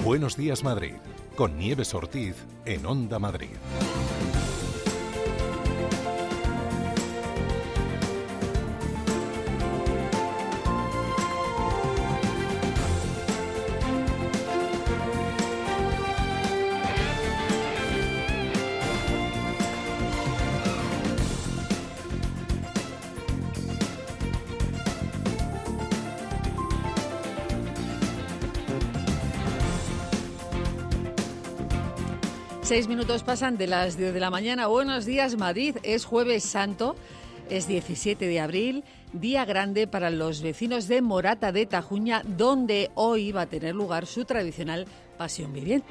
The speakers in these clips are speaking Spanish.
Buenos días, Madrid, con Nieves Ortiz en Onda Madrid. Seis minutos pasan de las 10 de la mañana. Buenos días, Madrid. Es Jueves Santo, es 17 de abril, día grande para los vecinos de Morata de Tajuña, donde hoy va a tener lugar su tradicional Pasión Viviente.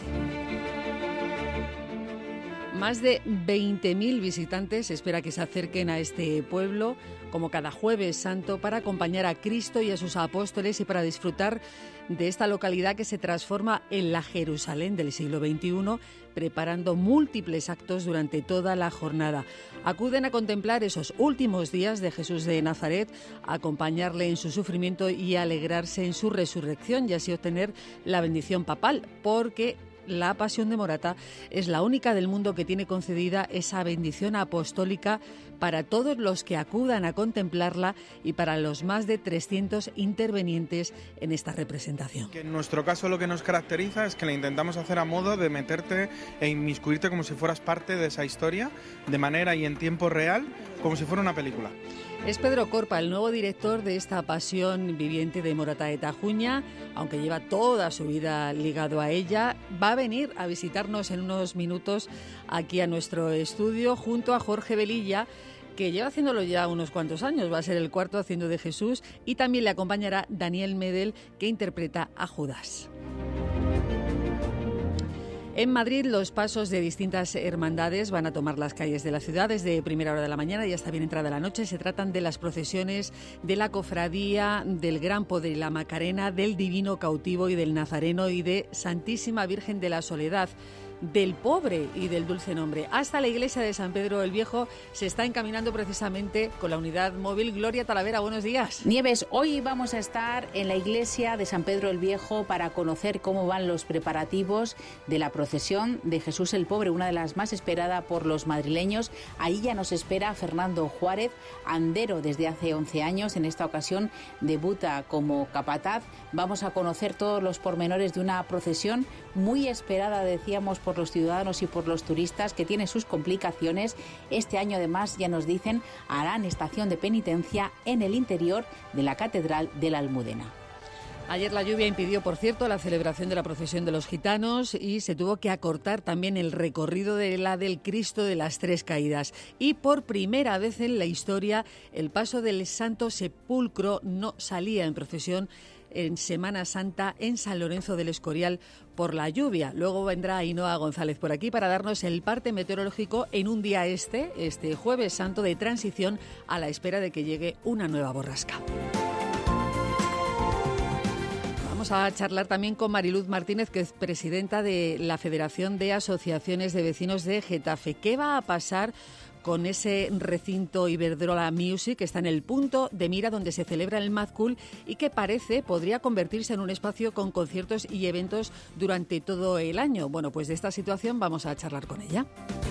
Más de 20.000 visitantes se espera que se acerquen a este pueblo, como cada Jueves Santo, para acompañar a Cristo y a sus apóstoles y para disfrutar de esta localidad que se transforma en la Jerusalén del siglo XXI, preparando múltiples actos durante toda la jornada. Acuden a contemplar esos últimos días de Jesús de Nazaret, a acompañarle en su sufrimiento y a alegrarse en su resurrección y así obtener la bendición papal, porque la Pasión de Morata es la única del mundo que tiene concedida esa bendición apostólica para todos los que acudan a contemplarla y para los más de 300 intervenientes en esta representación. Que en nuestro caso lo que nos caracteriza es que la intentamos hacer a modo de meterte e inmiscuirte como si fueras parte de esa historia, de manera y en tiempo real, como si fuera una película. Es Pedro Corpa, el nuevo director de esta Pasión Viviente de Morata de Tajuña. Aunque lleva toda su vida ligado a ella, va a venir a visitarnos en unos minutos aquí a nuestro estudio junto a Jorge Velilla, que lleva haciéndolo ya unos cuantos años, va a ser el cuarto haciendo de Jesús, y también le acompañará Daniel Medel, que interpreta a Judas. En Madrid, los pasos de distintas hermandades van a tomar las calles de la ciudad desde primera hora de la mañana y hasta bien entrada la noche. Se tratan de las procesiones de la Cofradía del Gran Poder y la Macarena, del Divino Cautivo y del Nazareno y de Santísima Virgen de la Soledad, del Pobre y del Dulce Nombre. Hasta la iglesia de San Pedro el Viejo se está encaminando precisamente con la unidad móvil. Gloria Talavera, buenos días. Nieves, hoy vamos a estar en la iglesia de San Pedro el Viejo para conocer cómo van los preparativos de la procesión de Jesús el Pobre, una de las más esperadas por los madrileños. Ahí ya nos espera Fernando Juárez, andero desde hace 11 años. En esta ocasión debuta como capataz. Vamos a conocer todos los pormenores de una procesión muy esperada, decíamos, por los ciudadanos y por los turistas, que tiene sus complicaciones. Este año, además, ya nos dicen, harán estación de penitencia en el interior de la Catedral de la Almudena. Ayer la lluvia impidió, por cierto, la celebración de la procesión de los gitanos y se tuvo que acortar también el recorrido de la del Cristo de las Tres Caídas. Y por primera vez en la historia, el paso del Santo Sepulcro no salía en procesión en Semana Santa en San Lorenzo del Escorial por la lluvia. Luego vendrá Ainhoa González por aquí para darnos el parte meteorológico en un día este Jueves Santo de transición, a la espera de que llegue una nueva borrasca. Vamos a charlar también con Mariluz Martínez, que es presidenta de la Federación de Asociaciones de Vecinos de Getafe. ¿Qué va a pasar con ese recinto Iberdrola Music que está en el punto de mira donde se celebra el Mad Cool y que podría convertirse en un espacio con conciertos y eventos durante todo el año? Bueno, pues de esta situación vamos a charlar con ella.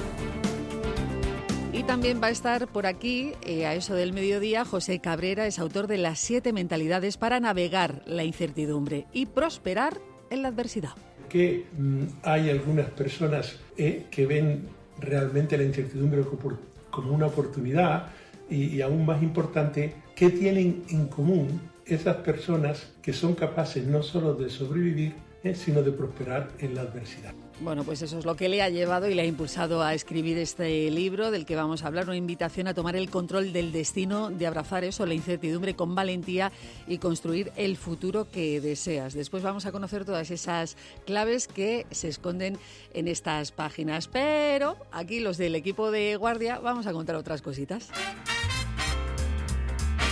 Y también va a estar por aquí, a eso del mediodía, José Cabrera, es autor de Las 7 mentalidades para navegar la incertidumbre y prosperar en la adversidad. Que hay algunas personas que ven realmente la incertidumbre como una oportunidad y aún más importante, ¿qué tienen en común esas personas que son capaces no solo de sobrevivir, sino de prosperar en la adversidad? Bueno, pues eso es lo que le ha llevado y le ha impulsado a escribir este libro del que vamos a hablar, una invitación a tomar el control del destino, de abrazar eso, la incertidumbre con valentía y construir el futuro que deseas. Después vamos a conocer todas esas claves que se esconden en estas páginas, pero aquí los del equipo de guardia vamos a contar otras cositas.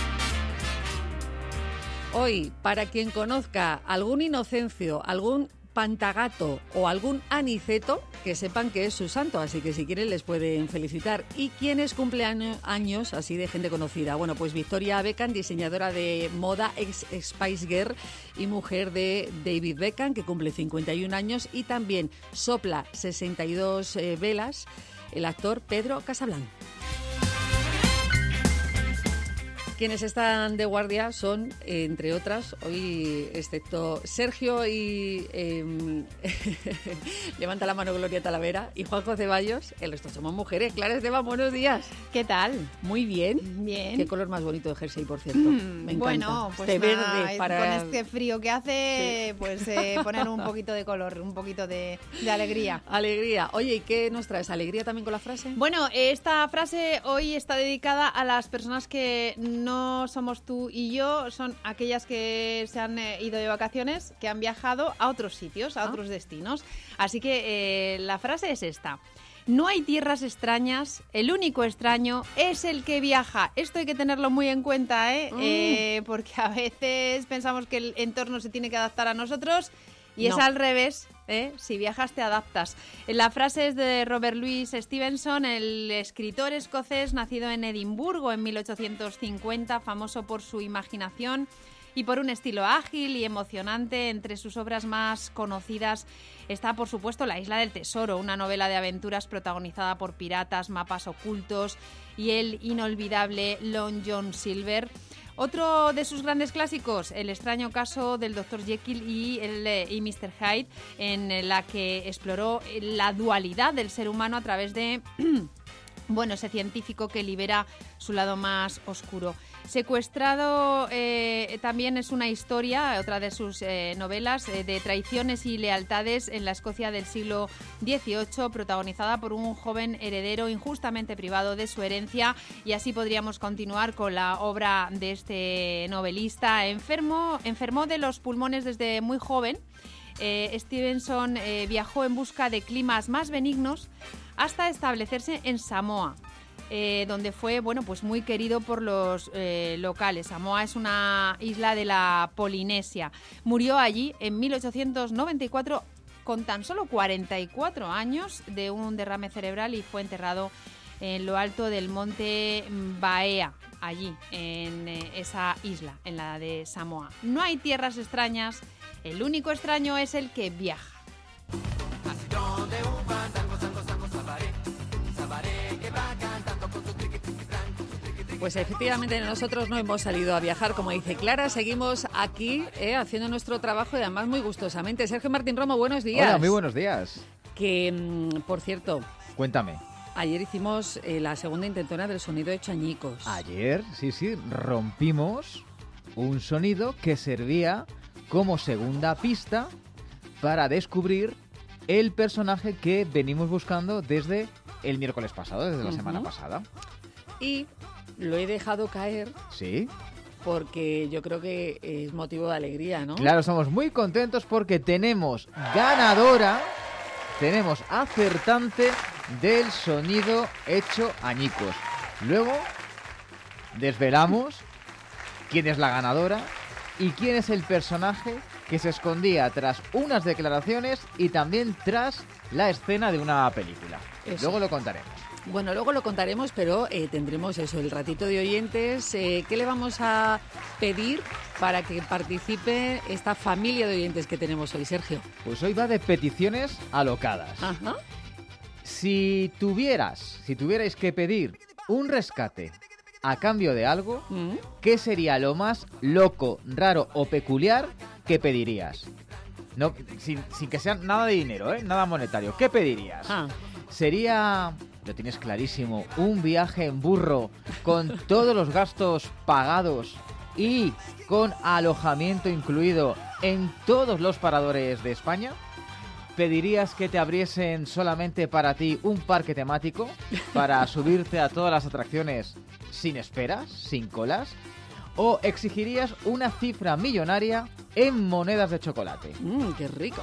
Hoy, para quien conozca algún Inocencio, algún Pantagato o algún Aniceto, que sepan que es su santo, así que si quieren les pueden felicitar. ¿Y quiénes cumplen años así de gente conocida? Bueno, pues Victoria Beckham, diseñadora de moda, ex Spice Girl y mujer de David Beckham, que cumple 51 años, y también sopla 62 velas el actor Pedro Casablanca. Quienes están de guardia son, entre otras, hoy, excepto Sergio y levanta la mano Gloria Talavera y Juanjo Ceballos, el resto somos mujeres. Clara Esteban, buenos días. ¿Qué tal? Muy bien. Bien. Qué color más bonito de jersey, por cierto. Me encanta. Bueno, pues este nada, verde para... con este frío que hace, Sí. pues poner un poquito de color, un poquito de alegría. Alegría. Oye, ¿y qué nos traes? ¿Alegría también con la frase? Bueno, esta frase hoy está dedicada a las personas que no somos tú y yo, son aquellas que se han ido de vacaciones, que han viajado a otros sitios, a otros destinos. Así que la frase es esta. No hay tierras extrañas, el único extraño es el que viaja. Esto hay que tenerlo muy en cuenta, porque a veces pensamos que el entorno se tiene que adaptar a nosotros y es al revés. Si viajas te adaptas. La frase es de Robert Louis Stevenson, el escritor escocés nacido en Edimburgo en 1850, famoso por su imaginación y por un estilo ágil y emocionante. Entre sus obras más conocidas está, por supuesto, La Isla del Tesoro, una novela de aventuras protagonizada por piratas, mapas ocultos y el inolvidable Long John Silver. Otro de sus grandes clásicos, El extraño caso del Dr. Jekyll y Mr. Hyde, en la que exploró la dualidad del ser humano a través de ese científico que libera su lado más oscuro. Secuestrado también es una historia, otra de sus novelas, de traiciones y lealtades en la Escocia del siglo XVIII, protagonizada por un joven heredero injustamente privado de su herencia, y así podríamos continuar con la obra de este novelista. Enfermó de los pulmones desde muy joven. Stevenson viajó en busca de climas más benignos hasta establecerse en Samoa, donde fue pues muy querido por los locales. Samoa es una isla de la Polinesia. Murió allí en 1894 con tan solo 44 años de un derrame cerebral y fue enterrado en lo alto del monte Baea, allí en esa isla, en la de Samoa. No hay tierras extrañas, el único extraño es el que viaja. Pues efectivamente nosotros no hemos salido a viajar, como dice Clara, seguimos aquí haciendo nuestro trabajo y además muy gustosamente. Sergio Martín Romo, buenos días. Hola, muy buenos días. Que, por cierto... Cuéntame. Ayer hicimos la segunda intentona del sonido hecho añicos. Ayer, sí, rompimos un sonido que servía como segunda pista para descubrir el personaje que venimos buscando desde el miércoles pasado, desde la semana pasada. Y lo he dejado caer. Sí. Porque yo creo que es motivo de alegría, ¿no? Claro, estamos muy contentos porque tenemos ganadora, tenemos acertante del sonido hecho añicos. Luego desvelamos quién es la ganadora y quién es el personaje que se escondía tras unas declaraciones y también tras la escena de una película. Eso. Luego lo contaremos. Bueno, luego lo contaremos, pero tendremos el ratito de oyentes. ¿Qué le vamos a pedir para que participe esta familia de oyentes que tenemos hoy, Sergio? Pues hoy va de peticiones alocadas. Ajá. Si tuvierais que pedir un rescate a cambio de algo, ¿qué sería lo más loco, raro o peculiar que pedirías? No, sin que sea nada de dinero, nada monetario. ¿Qué pedirías? Sería, lo tienes clarísimo, un viaje en burro con todos los gastos pagados y con alojamiento incluido en todos los paradores de España. ¿Pedirías que te abriesen solamente para ti un parque temático para subirte a todas las atracciones sin esperas, sin colas? ¿O exigirías una cifra millonaria en monedas de chocolate? ¡Qué rico!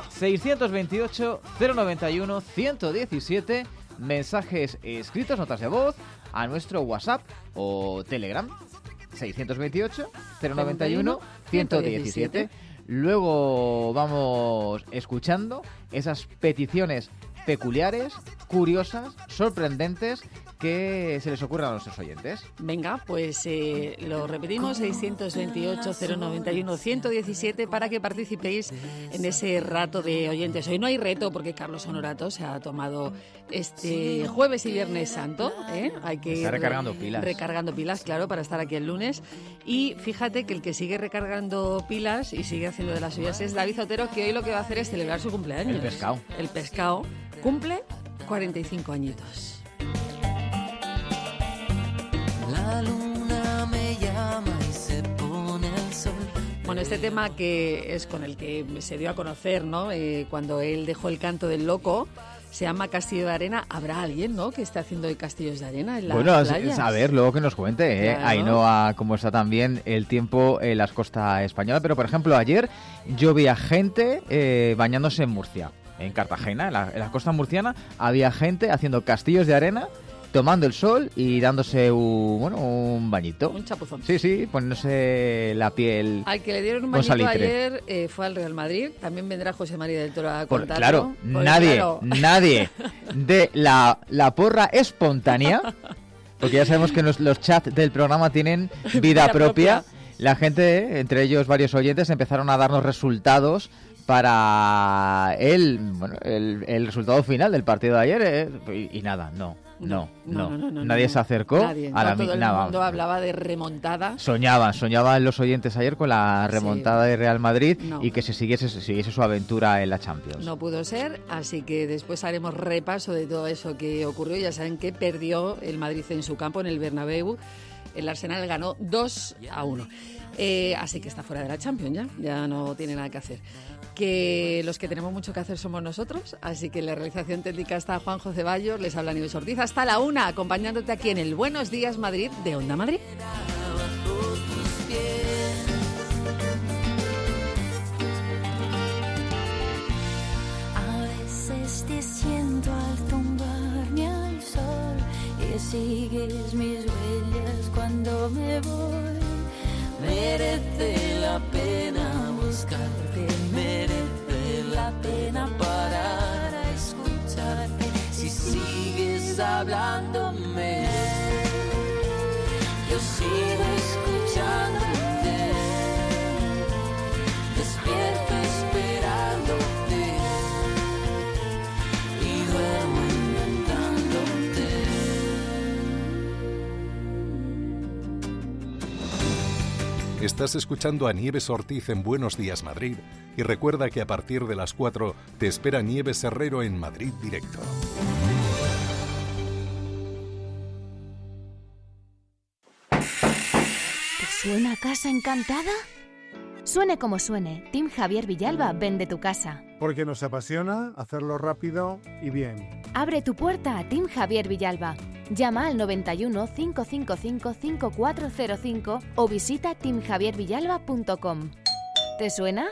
628-091-117, mensajes escritos, notas de voz, a nuestro WhatsApp o Telegram. 628-091-117. Luego vamos escuchando esas peticiones peculiares, curiosas, sorprendentes que se les ocurran a nuestros oyentes. Venga, pues lo repetimos, 628-091-117 para que participéis en ese rato de oyentes. Hoy no hay reto porque Carlos Honorato se ha tomado este jueves y viernes santo. Hay que Está recargando pilas. Recargando pilas, claro, para estar aquí el lunes. Y fíjate que el que sigue recargando pilas y sigue haciendo de las suyas es David Otero, que hoy lo que va a hacer es celebrar su cumpleaños. El pescado. El pescado cumple 45 añitos. La luna me llama y se pone el sol. Bueno, este tema que es con el que se dio a conocer, ¿no? Cuando él dejó el canto del loco, se llama Castillo de Arena. ¿Habrá alguien, no, que esté haciendo hoy castillos de arena en las playas? A ver, luego que nos cuente, Claro. Ainhoa, cómo está también el tiempo en las costas españolas. Pero, por ejemplo, ayer yo vi a gente bañándose en Murcia, en Cartagena, en la costa murciana, había gente haciendo castillos de arena, tomando el sol y dándose un bañito. Un chapuzón. Sí, poniéndose la piel. Al que le dieron un con bañito salitre. ayer fue al Real Madrid. También vendrá José María del Toro a contarlo. Claro, Porque, nadie claro, de la porra espontánea, porque ya sabemos que los chats del programa tienen vida propia. La gente, entre ellos varios oyentes, empezaron a darnos resultados para el resultado final del partido de ayer, y nada, no. Nadie se acercó. Nadie. A la Todo el nada. mundo hablaba de remontada. Soñaban los oyentes ayer con la remontada de Real Madrid No. y que se siguiese su aventura en la Champions. No pudo ser, así que después haremos repaso de todo eso que ocurrió. Ya saben que perdió el Madrid en su campo, en el Bernabéu. El Arsenal ganó 2-1. Así que está fuera de la Champions ya no tiene nada que hacer. Que los que tenemos mucho que hacer somos nosotros, así que en la realización técnica está Juanjo Ceballos, les habla Nieves Ortiz, hasta la 1, acompañándote aquí en el Buenos Días Madrid de Onda Madrid. A veces te siento al tumbarme al sol y sigues mis huellas cuando me voy. Merece la pena buscarte, merece la pena parar a escucharte. Si sigues hablándome, yo sigo escuchándote, despierto esperándote y duermo inventándote. Estás escuchando a Nieves Ortiz en Buenos Días Madrid y recuerda que a partir de las 4 te espera Nieves Herrero en Madrid Directo. ¿Te suena Casa Encantada? Suene como suene, Team Javier Villalba vende tu casa. Porque nos apasiona hacerlo rápido y bien. Abre tu puerta a Team Javier Villalba. Llama al 91 555 5405 o visita teamjaviervillalba.com. ¿Te suena?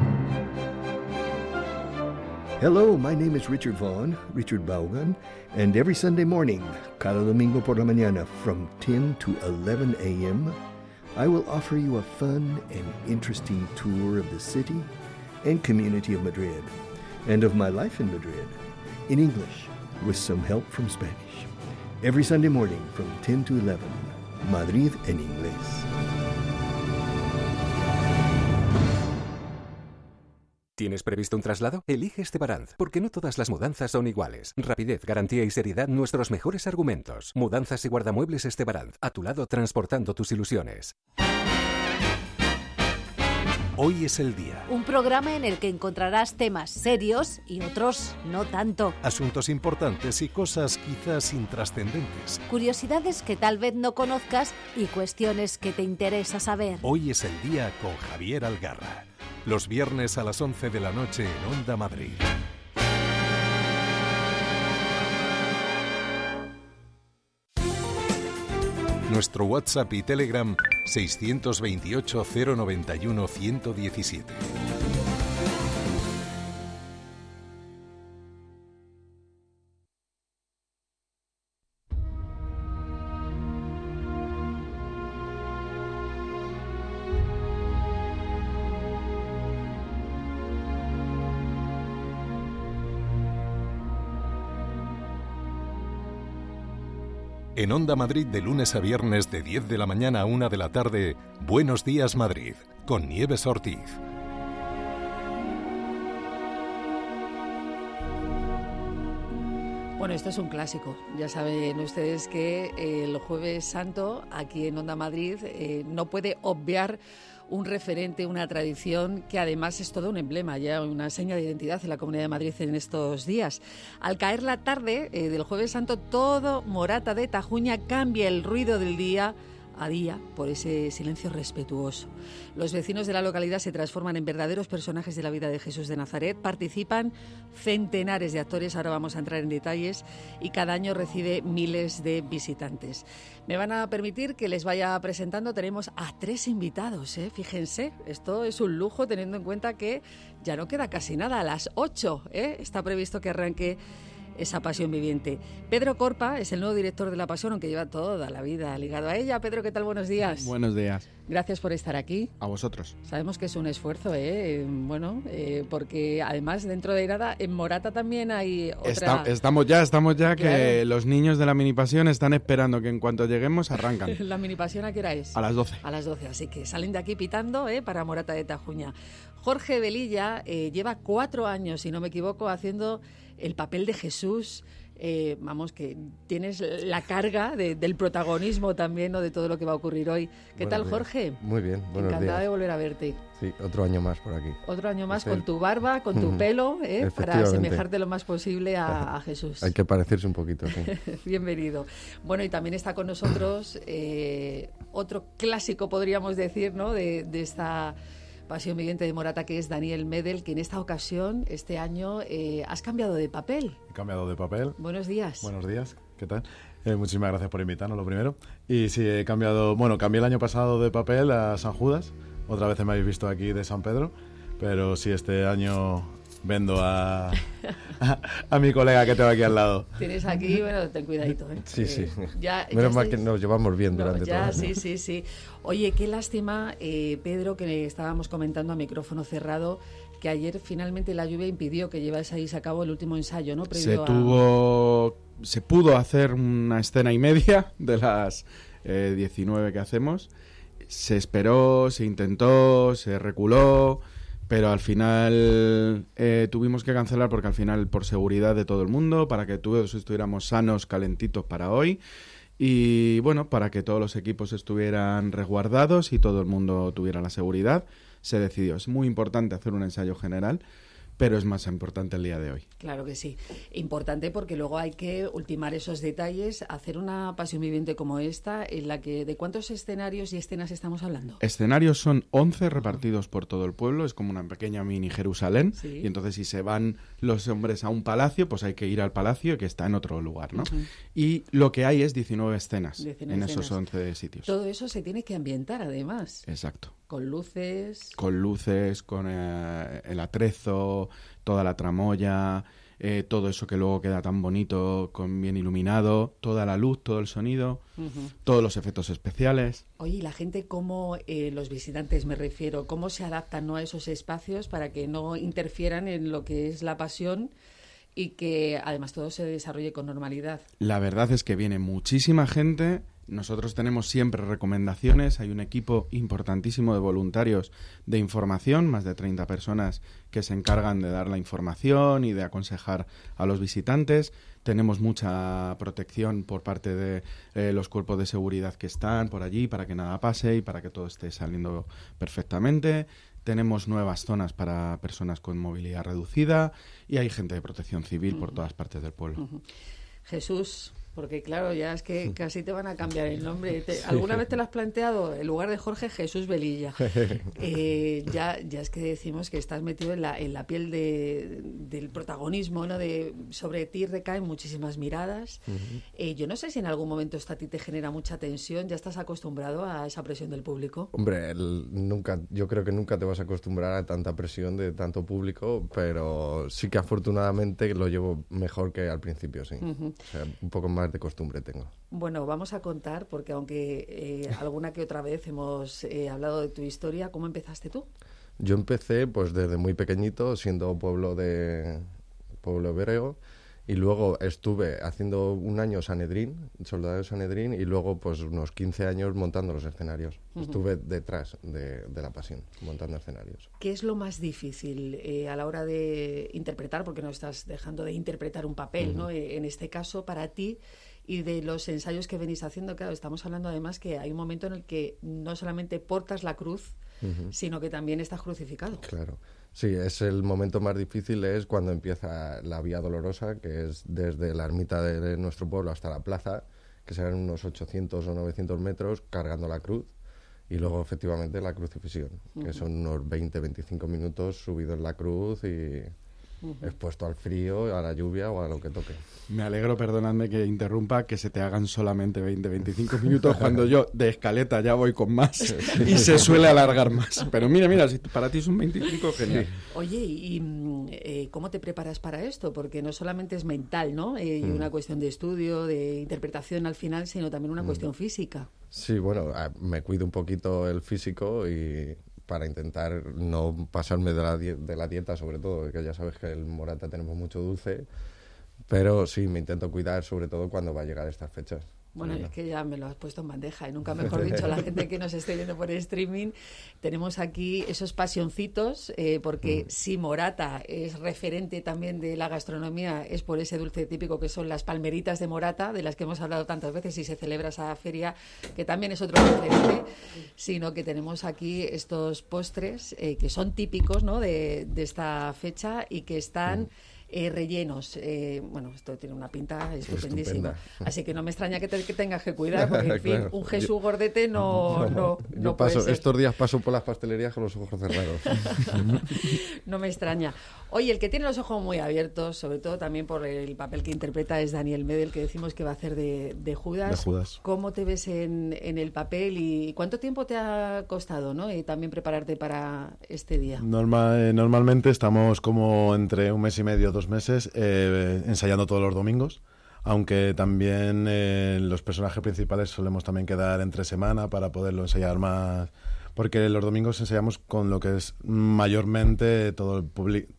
Hello, my name is Richard Vaughn, Richard Vaughan, and every Sunday morning, cada domingo por la mañana, from 10 to 11 a.m., I will offer you a fun and interesting tour of the city and community of Madrid, and of my life in Madrid, in English, with some help from Spanish. Every Sunday morning from 10 to 11, Madrid en inglés. ¿Tienes previsto un traslado? Elige Estebaranz, porque no todas las mudanzas son iguales. Rapidez, garantía y seriedad, nuestros mejores argumentos. Mudanzas y guardamuebles Estebaranz, a tu lado transportando tus ilusiones. Hoy es el día. Un programa en el que encontrarás temas serios y otros no tanto. Asuntos importantes y cosas quizás intrascendentes. Curiosidades que tal vez no conozcas y cuestiones que te interesa saber. Hoy es el día con Javier Algarra. Los viernes a las 11 de la noche en Onda Madrid. Nuestro WhatsApp y Telegram 628 091 117. En Onda Madrid de lunes a viernes de 10 de la mañana a 1 de la tarde, Buenos Días Madrid, con Nieves Ortiz. Bueno, esto es un clásico. Ya saben ustedes que el Jueves Santo, aquí en Onda Madrid, no puede obviar un referente, una tradición que además es todo un emblema, ya una seña de identidad en la Comunidad de Madrid en estos días. Al caer la tarde del Jueves Santo, todo Morata de Tajuña cambia el ruido del día a día por ese silencio respetuoso. Los vecinos de la localidad se transforman en verdaderos personajes de la vida de Jesús de Nazaret, participan centenares de actores, ahora vamos a entrar en detalles, y cada año recibe miles de visitantes. Me van a permitir que les vaya presentando, tenemos a 3 invitados, fíjense, esto es un lujo teniendo en cuenta que ya no queda casi nada, a las 8 está previsto que arranque esa Pasión Viviente. Pedro Corpa es el nuevo director de la Pasión, aunque lleva toda la vida ligado a ella. Pedro, ¿qué tal? Buenos días. Buenos días. Gracias por estar aquí. A vosotros. Sabemos que es un esfuerzo, porque además dentro de nada, en Morata también hay otra... Estamos ya, claro. Que los niños de la Mini Pasión están esperando que en cuanto lleguemos arrancan. ¿La Mini Pasión a qué hora es? A las 12. A las 12, así que salen de aquí pitando para Morata de Tajuña. Jorge Velilla lleva 4 años, si no me equivoco, haciendo el papel de Jesús. Que tienes la carga del protagonismo también, ¿no?, de todo lo que va a ocurrir hoy. ¿Qué tal, Jorge? Muy bien, buenos días. Encantada de volver a verte. Sí, otro año más por aquí. Otro año más con tu barba, con tu pelo, para asemejarte lo más posible a Jesús. Hay que parecerse un poquito, sí. Bienvenido. Bueno, y también está con nosotros otro clásico, podríamos decir, ¿no?, de esta Pasión Viviente de Morata, que es Daniel Medel, que en esta ocasión, este año, has cambiado de papel. He cambiado de papel. Buenos días. Buenos días, ¿qué tal? Muchísimas gracias por invitarnos, lo primero. Y sí, cambié el año pasado de papel a San Judas. Otra vez me habéis visto aquí de San Pedro. Pero sí, este año vendo a mi colega que tengo aquí al lado. Tienes aquí, bueno, ten cuidadito. Sí. Menos mal que nos llevamos bien durante todo. Sí. Oye, qué lástima, Pedro, que estábamos comentando a micrófono cerrado, que ayer finalmente la lluvia impidió que llevaseis a cabo el último ensayo, ¿no? Se pudo hacer una escena y media de las 19 que hacemos. Se esperó, se intentó, se reculó, pero al final tuvimos que cancelar porque al final, por seguridad de todo el mundo, para que todos estuviéramos sanos, calentitos para hoy, y bueno, para que todos los equipos estuvieran resguardados y todo el mundo tuviera la seguridad, se decidió. Es muy importante hacer un ensayo general, pero es más importante el día de hoy. Claro que sí. Importante porque luego hay que ultimar esos detalles, hacer una Pasión Viviente como esta, en la que ¿de cuántos escenarios y escenas estamos hablando? Escenarios son 11 repartidos por todo el pueblo, es como una pequeña mini Jerusalén, sí. Y entonces si se van los hombres a un palacio, pues hay que ir al palacio que está en otro lugar, ¿no? Uh-huh. Y lo que hay es 19 escenas en esos 11 sitios. Todo eso se tiene que ambientar además. Exacto. Con luces, con el atrezo, toda la tramoya, todo eso que luego queda tan bonito, bien iluminado, toda la luz, todo el sonido, todos los efectos especiales. Oye, ¿y la gente cómo, los visitantes me refiero, cómo se adaptan, ¿no?, a esos espacios para que no interfieran en lo que es la pasión y que además todo se desarrolle con normalidad? La verdad es que viene muchísima gente. Nosotros tenemos siempre recomendaciones, hay un equipo importantísimo de voluntarios de información, más de 30 personas que se encargan de dar la información y de aconsejar a los visitantes. Tenemos mucha protección por parte de los cuerpos de seguridad que están por allí para que nada pase y para que todo esté saliendo perfectamente. Tenemos nuevas zonas para personas con movilidad reducida y hay gente de protección civil por todas partes del pueblo. Jesús, porque claro, ya es que casi te van a cambiar el nombre. ¿Alguna vez te lo has planteado? En lugar de Jorge, Jesús Velilla. Ya es que decimos que estás metido en la piel del protagonismo, ¿no? Sobre ti recaen muchísimas miradas. Yo no sé si en algún momento esto a ti te genera mucha tensión. ¿Ya estás acostumbrado a esa presión del público? Hombre, yo creo que nunca te vas a acostumbrar a tanta presión de tanto público, pero sí que afortunadamente lo llevo mejor que al principio, sí. O sea, un poco más de costumbre tengo. Bueno, vamos a contar, porque aunque alguna que otra vez hemos hablado de tu historia, ¿cómo empezaste tú? Yo empecé pues desde muy pequeñito, siendo pueblo hebreo, Y luego estuve haciendo un año Sanedrín, soldado de Sanedrín, y luego pues unos 15 años montando los escenarios. Estuve detrás de la Pasión, montando escenarios. ¿Qué es lo más difícil a la hora de interpretar? Porque no estás dejando de interpretar un papel, ¿no? En este caso, para ti, y de los ensayos que venís haciendo, claro, estamos hablando además que hay un momento en el que no solamente portas la cruz, sino que también estás crucificado. Claro. Sí, es el momento más difícil, es cuando empieza la Vía Dolorosa, que es desde la ermita de nuestro pueblo hasta la plaza, que serán unos 800 o 900 metros, cargando la cruz, y luego efectivamente la crucifixión, que son unos 20-25 minutos subido en la cruz y expuesto al frío, a la lluvia o a lo que toque. Me alegro, perdonadme que interrumpa, que se te hagan solamente 20-25 minutos cuando yo de escaleta ya voy con más y se suele alargar más. Pero mira, si para ti es un 25, genial. Oye, ¿y cómo te preparas para esto? Porque no solamente es mental, ¿no? Y una cuestión de estudio, de interpretación al final, sino también una cuestión física. Sí, bueno, me cuido un poquito el físico y para intentar no pasarme de la dieta, sobre todo, que ya sabes que en Morata tenemos mucho dulce, pero sí, me intento cuidar, sobre todo cuando va a llegar estas fechas. Bueno, es que ya me lo has puesto en bandeja, y nunca mejor dicho, la gente que nos esté viendo por streaming, tenemos aquí esos pasioncitos, porque si Morata es referente también de la gastronomía, es por ese dulce típico que son las palmeritas de Morata, de las que hemos hablado tantas veces, y se celebra esa feria, que también es otro referente, sino que tenemos aquí estos postres que son típicos, ¿no?, de esta fecha y que están rellenos. Bueno, esto tiene una pinta estupendísima. Así que no me extraña que tengas que cuidar, porque en fin, claro. Un Jesús gordete no puede ser. Estos días paso por las pastelerías con los ojos cerrados. No me extraña. Oye, el que tiene los ojos muy abiertos, sobre todo también por el papel que interpreta, es Daniel Medel, que decimos que va a hacer de Judas. De Judas. ¿Cómo te ves en el papel y cuánto tiempo te ha costado, ¿no?, y también prepararte para este día? Normalmente estamos como entre un mes y medio, 2 meses, ensayando todos los domingos, aunque también los personajes principales solemos también quedar entre semana para poderlo ensayar más, porque los domingos ensayamos con lo que es mayormente todo el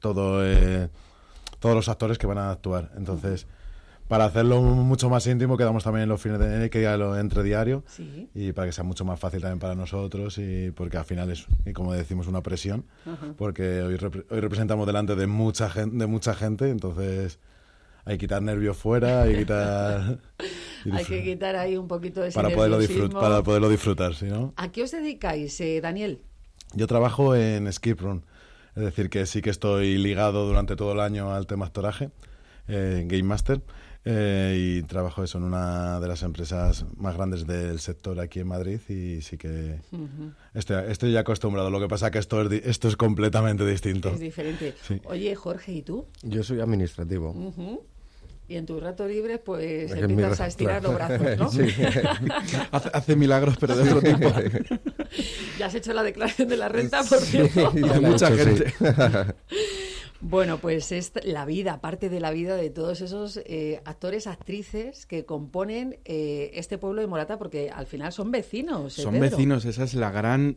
todos los actores que van a actuar. Entonces, para hacerlo mucho más íntimo, quedamos también en los fines de que ya lo entre diario, y para que sea mucho más fácil también para nosotros, y porque al final es, y como decimos, una presión, porque hoy representamos delante de mucha gente, entonces hay que quitar nervios fuera, hay que quitar hay que quitar ahí un poquito de ese para poderlo disfrutar, ¿sí, no? ¿A qué os dedicáis, Daniel? Yo trabajo en Skip Room, es decir, que sí que estoy ligado durante todo el año al tema actoraje, Game Master, y trabajo eso en una de las empresas más grandes del sector aquí en Madrid, y sí que estoy ya acostumbrado. Lo que pasa es que esto es completamente distinto. Es diferente. Sí. Oye, Jorge, ¿y tú? Yo soy administrativo. Y en tu rato libre, pues empiezas a estirar los brazos, ¿no? Sí. Hace milagros, pero de otro tipo. Ya has hecho la declaración de la renta, por cierto. Sí, de mucha gente. Sí. Bueno, pues es la vida, parte de la vida de todos esos actores, actrices que componen este pueblo de Morata, porque al final son vecinos. Son Pedro. vecinos, esa es la gran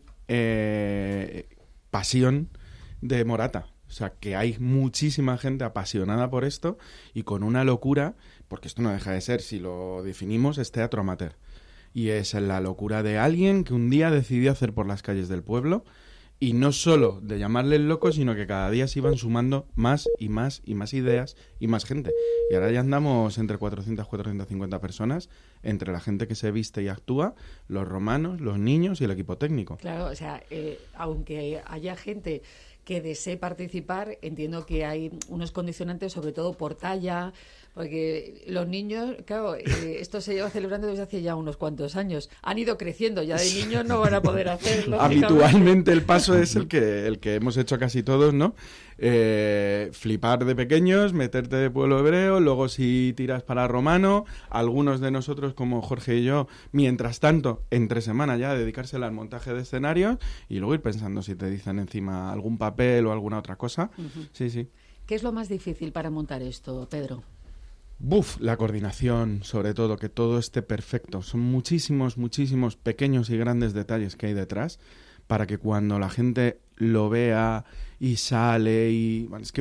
pasión de Morata. O sea, que hay muchísima gente apasionada por esto y con una locura, porque esto no deja de ser, si lo definimos, es teatro amateur. Y es la locura de alguien que un día decidió hacer por las calles del pueblo, y no solo de llamarle el loco, sino que cada día se iban sumando más y más y más ideas y más gente. Y ahora ya andamos entre 400 y 450 personas, entre la gente que se viste y actúa, los romanos, los niños y el equipo técnico. Claro, o sea, aunque haya gente que desee participar, entiendo que hay unos condicionantes, sobre todo por talla, porque los niños, claro, esto se lleva celebrando desde hace ya unos cuantos años. Han ido creciendo, ya de niños no van a poder hacerlo. Habitualmente el paso es el que hemos hecho casi todos, ¿no? Flipar de pequeños, meterte de pueblo hebreo, luego si tiras para romano, algunos de nosotros como Jorge y yo, mientras tanto, entre semana ya, dedicársela al montaje de escenarios y luego ir pensando si te dicen encima algún papel o alguna otra cosa. Sí, sí. ¿Qué es lo más difícil para montar esto, Pedro? La coordinación, sobre todo, que todo esté perfecto. Son muchísimos pequeños y grandes detalles que hay detrás para que cuando la gente lo vea y sale y... Bueno, es que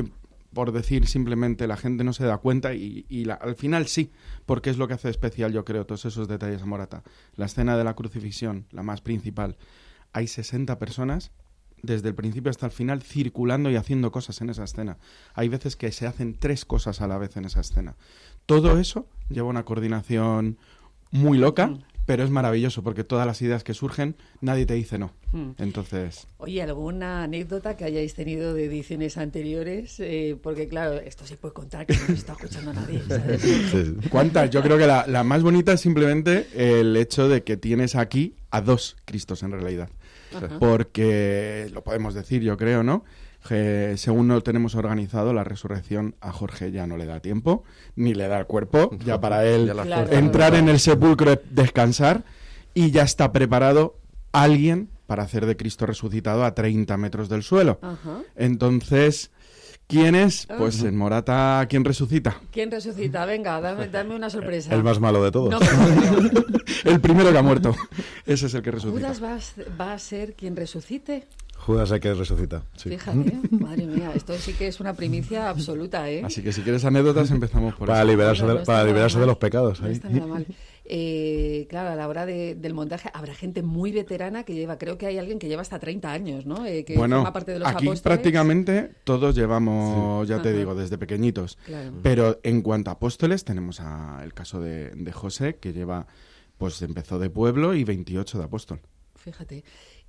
por decir simplemente, la gente no se da cuenta al final sí, porque es lo que hace especial, yo creo, todos esos detalles a Morata. La escena de la crucifixión, la más principal, hay 60 personas desde el principio hasta el final circulando y haciendo cosas en esa escena. Hay veces que se hacen 3 cosas a la vez en esa escena. Todo eso lleva una coordinación muy loca, pero es maravilloso porque todas las ideas que surgen, nadie te dice no. Entonces... Oye, ¿alguna anécdota que hayáis tenido de ediciones anteriores? Porque claro, esto se puede contar que no se está escuchando a nadie, ¿sabes? Sí. ¿Cuántas? Yo creo que la más bonita es simplemente el hecho de que tienes aquí a 2 Cristos en realidad. Ajá. Porque, lo podemos decir, yo creo, ¿no? Que según lo tenemos organizado, la resurrección a Jorge ya no le da tiempo, ni le da el cuerpo, ya para él entrar en el sepulcro, descansar, y ya está preparado alguien para hacer de Cristo resucitado a 30 metros del suelo. Ajá. Entonces, ¿quién es? Pues en Morata, ¿quién resucita? ¿Quién resucita? Venga, dame una sorpresa. El más malo de todos. No, el primero que ha muerto. Ese es el que resucita. ¿Judas va a ser quien resucite? Judas es que resucita, sí. Fíjate, madre mía, esto sí que es una primicia absoluta, ¿eh? Así que si quieres anécdotas empezamos por para eso. Liberarse de los pecados. No está nada mal. Claro, a la hora del montaje habrá gente muy veterana que lleva, creo que hay alguien que lleva hasta 30 años, ¿no? Que forma parte de los aquí apóstoles. Prácticamente todos llevamos, ya te digo, desde pequeñitos. Claro. Pero en cuanto a apóstoles tenemos el caso de José, que lleva, pues empezó de pueblo y 28 de apóstol. Fíjate.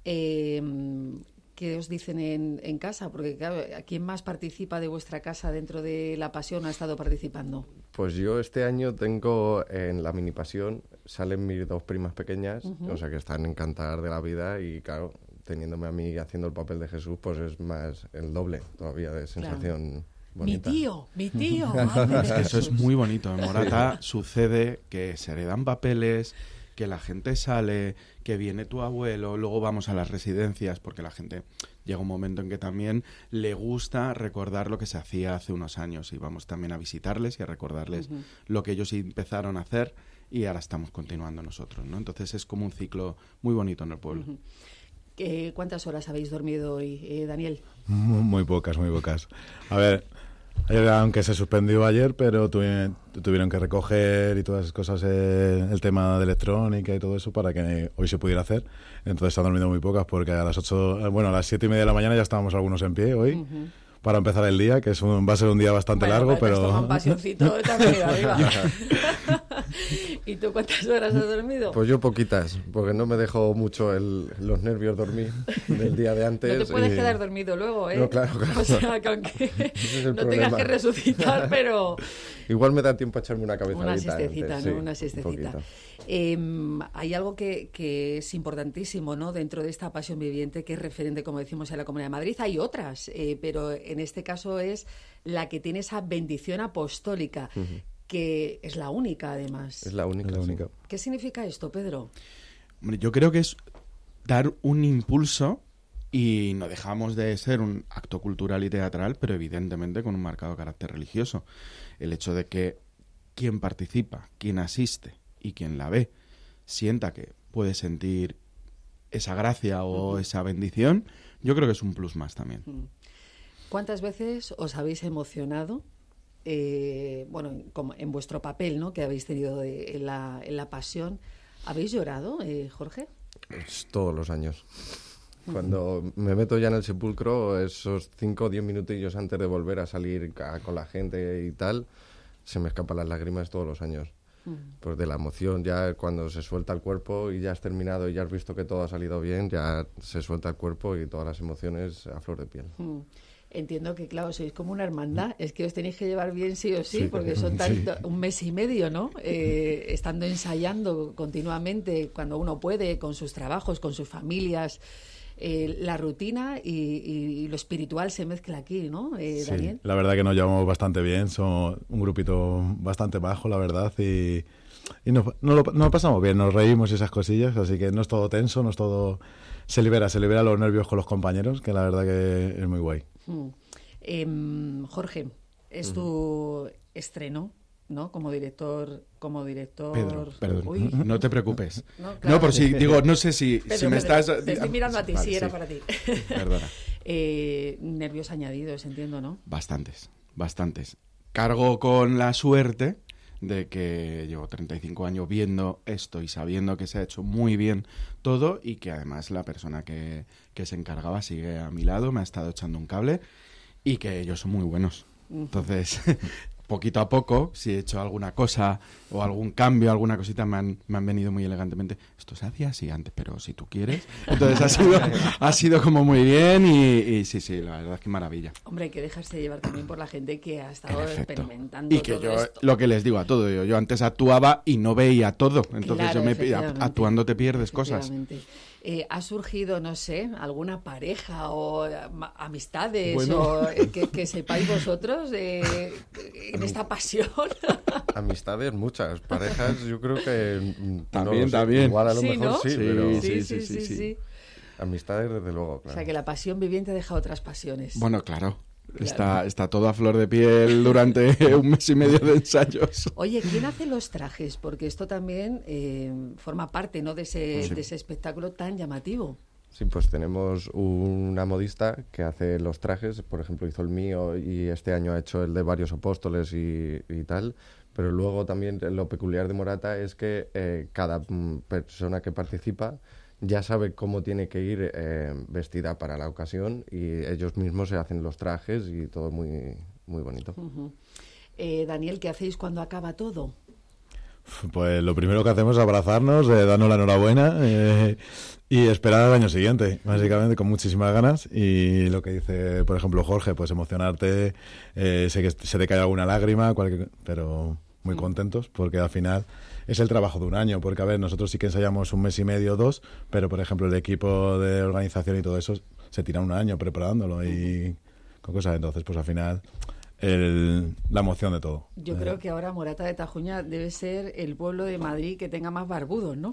¿Qué os dicen en casa? Porque, claro, ¿quién más participa de vuestra casa dentro de la pasión ha estado participando? Pues yo este año tengo en la mini pasión, salen mis 2 primas pequeñas, o sea que están encantadas de la vida y, claro, teniéndome a mí haciendo el papel de Jesús, pues es más el doble todavía de sensación. Claro. Bonita. Mi tío. Es que eso es muy bonito. En Morata sucede que se heredan papeles, que la gente sale, que viene tu abuelo, luego vamos a las residencias, porque la gente llega un momento en que también le gusta recordar lo que se hacía hace unos años y vamos también a visitarles y a recordarles lo que ellos empezaron a hacer y ahora estamos continuando nosotros, ¿no? Entonces es como un ciclo muy bonito en el pueblo. ¿Cuántas horas habéis dormido hoy, Daniel? Muy pocas. A ver... Aunque se suspendió ayer, pero tuvieron que recoger y todas esas cosas, el tema de electrónica y todo eso para que hoy se pudiera hacer. Entonces se han dormido muy pocas porque a las 7:30 de la mañana ya estábamos algunos en pie hoy para empezar el día, que va a ser un día bastante largo, pero... un pasioncito también arriba. ¿Y tú cuántas horas has dormido? Pues yo poquitas, porque no me dejó mucho los nervios dormir del día de antes. No te puedes quedar dormido luego, ¿eh? No, claro. O sea, que aunque no tengas que resucitar, pero... Igual me da tiempo a echarme una cabezadita. Una siestecita, antes, ¿no? sí, Una siestecita. Hay algo que es importantísimo, ¿no? Dentro de esta pasión viviente, que es referente, como decimos, en la Comunidad de Madrid. Hay otras, pero en este caso es la que tiene esa bendición apostólica, que es la única, además. Es la única. ¿Qué significa esto, Pedro? Hombre, yo creo que es dar un impulso y no dejamos de ser un acto cultural y teatral, pero evidentemente con un marcado carácter religioso. El hecho de que quien participa, quien asiste y quien la ve sienta que puede sentir esa gracia o esa bendición, yo creo que es un plus más también. ¿Cuántas veces os habéis emocionado? Como en vuestro papel, ¿no? Que habéis tenido en la pasión. ¿Habéis llorado, Jorge? Todos los años. Cuando me meto ya en el sepulcro, esos 5 o 10 minutillos antes de volver a salir con la gente y tal, se me escapan las lágrimas todos los años. Pues de la emoción, ya cuando se suelta el cuerpo y ya has terminado y ya has visto que todo ha salido bien, ya se suelta el cuerpo y todas las emociones a flor de piel. Entiendo que, claro, sois como una hermandad. Es que os tenéis que llevar bien sí o sí, porque son tanto, un mes y medio, ¿no? Estando ensayando continuamente, cuando uno puede, con sus trabajos, con sus familias. La rutina y lo espiritual se mezcla aquí, ¿no, Daniel? Sí, la verdad que nos llevamos bastante bien. Somos un grupito bastante bajo, la verdad, y nos lo pasamos bien, nos reímos y esas cosillas, así que no es todo tenso, no es todo... Se libera los nervios con los compañeros, que la verdad que es muy guay. Jorge, es tu estreno, ¿no? Como director... Perdón, uy. No te preocupes. No, claro. No, por si, digo, no sé si me estás... Te estoy mirando a ti, sí, era para ti. Perdona. Nervios añadidos, entiendo, ¿no? Bastantes. bastantes. Cargo con la suerte de que llevo 35 años viendo esto y sabiendo que se ha hecho muy bien todo y que además la persona que se encargaba sigue a mi lado, me ha estado echando un cable y que ellos son muy buenos. Entonces, poquito a poco, si he hecho alguna cosa o algún cambio, alguna cosita, me han venido muy elegantemente. Esto se hacía así antes, pero si tú quieres. Entonces ha sido como muy bien y sí, la verdad es que maravilla. Hombre, hay que dejarse llevar también por la gente que ha estado experimentando y que todo yo, esto. lo que les digo a todo, yo antes actuaba y no veía todo. Entonces Claro, actuando te pierdes cosas. ¿Ha surgido, no sé, alguna pareja o amistades Bueno. o que sepáis vosotros en esta pasión? Amistades muchas, parejas yo creo que También. Igual a lo Sí, mejor ¿no? sí, pero Sí. amistades desde luego, O claro. sea, que la pasión viviente deja otras pasiones. Bueno, claro. Está todo a flor de piel durante un mes y medio de ensayos. Oye, ¿quién hace los trajes? Porque esto también forma parte, ¿no?, de ese espectáculo tan llamativo. Sí, pues tenemos una modista que hace los trajes, por ejemplo hizo el mío y este año ha hecho el de varios apóstoles y tal, pero luego también lo peculiar de Morata es que cada persona que participa ya sabe cómo tiene que ir vestida para la ocasión y ellos mismos se hacen los trajes y todo muy, muy bonito. Daniel, ¿qué hacéis cuando acaba todo? Pues lo primero que hacemos es abrazarnos, darnos la enhorabuena y esperar al año siguiente, básicamente, con muchísimas ganas. Y lo que dice, por ejemplo, Jorge, pues emocionarte, sé que se te cae alguna lágrima, pero muy contentos porque al final es el trabajo de un año, porque a ver, nosotros sí que ensayamos un mes y medio, 2, pero por ejemplo el equipo de organización y todo eso se tira un año preparándolo y con cosas, entonces pues al final la emoción de todo. Yo creo que ahora Morata de Tajuña debe ser el pueblo de Madrid que tenga más barbudos, ¿no?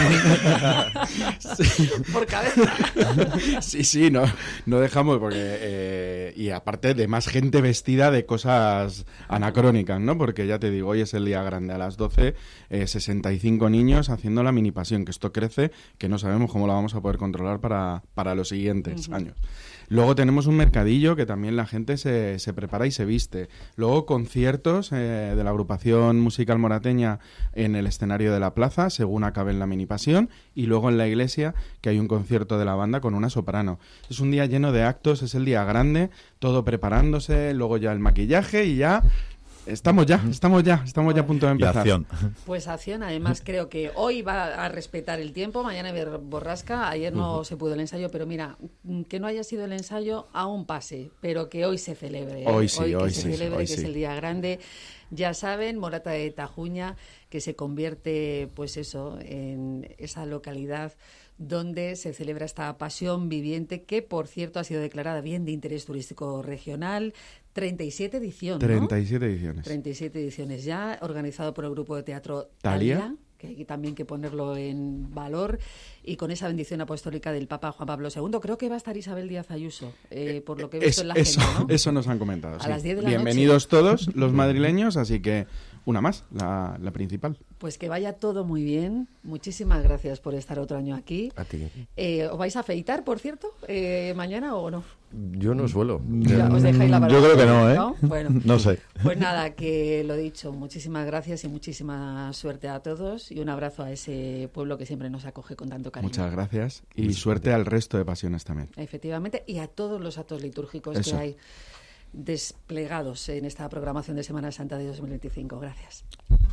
Por cabeza. Sí, no dejamos porque y aparte de más gente vestida de cosas anacrónicas, ¿no? Porque ya te digo, hoy es el día grande a las 12, 65 niños haciendo la mini pasión, que esto crece, que no sabemos cómo la vamos a poder controlar para los siguientes años. Luego tenemos un mercadillo que también la gente se prepara y se viste. Luego conciertos de la agrupación musical morateña en el escenario de la plaza, según acabe la mini pasión, y luego en la iglesia, que hay un concierto de la banda con una soprano. Es un día lleno de actos, es el día grande, todo preparándose, luego ya el maquillaje y ya... Estamos ya a punto de empezar. Y acción. Pues acción, además creo que hoy va a respetar el tiempo, mañana hay borrasca, ayer no se pudo el ensayo, pero mira, que no haya sido el ensayo aún pase, pero que hoy se celebre. Hoy sí, que es el día grande. Ya saben, Morata de Tajuña, que se convierte, pues eso, en esa localidad donde se celebra esta pasión viviente, que por cierto ha sido declarada bien de interés turístico regional. 37 ediciones, 37 ediciones. 37 ediciones ya, organizado por el grupo de teatro Talia, que hay también que ponerlo en valor, y con esa bendición apostólica del Papa Juan Pablo II. Creo que va a estar Isabel Díaz Ayuso, por lo que he visto en la agenda, ¿no? Eso nos han comentado. A las 10 de la Bienvenidos noche. todos los madrileños, así que una más, la principal. Pues que vaya todo muy bien. Muchísimas gracias por estar otro año aquí. A ti. ¿Os vais a afeitar, por cierto, mañana o no? Yo no suelo. Ya, os dejáis la barba. Yo creo que no, ¿eh? ¿No? Bueno, no sé. Pues nada, que lo dicho, muchísimas gracias y muchísima suerte a todos y un abrazo a ese pueblo que siempre nos acoge con tanto cariño. Muchas gracias y suerte al resto de pasiones también. Efectivamente, y a todos los actos litúrgicos Eso. que hay desplegados en esta programación de Semana Santa de 2025. Gracias.